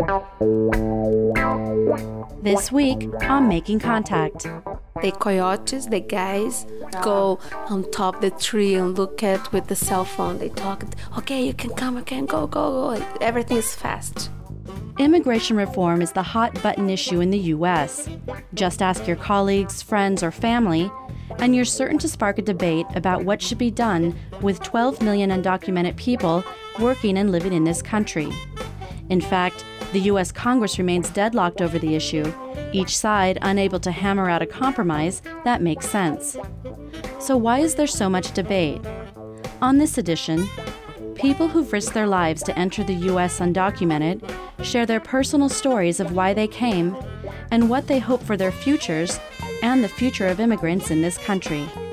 This week on Making Contact. The coyotes, the guys, go on top of the tree and look at with the cell phone. They talk, okay, you can come, okay, go. Everything is fast. Immigration reform is the hot-button issue in the U.S. Just ask your colleagues, friends, or family, and you're certain to spark a debate about what should be done with 12 million undocumented people working and living in this country. In fact, the U.S. Congress remains deadlocked over the issue, each side unable to hammer out a compromise that makes sense. So why is there so much debate? On this edition, people who've risked their lives to enter the U.S. undocumented share their personal stories of why they came and what they hope for their futures and the future of immigrants in this country.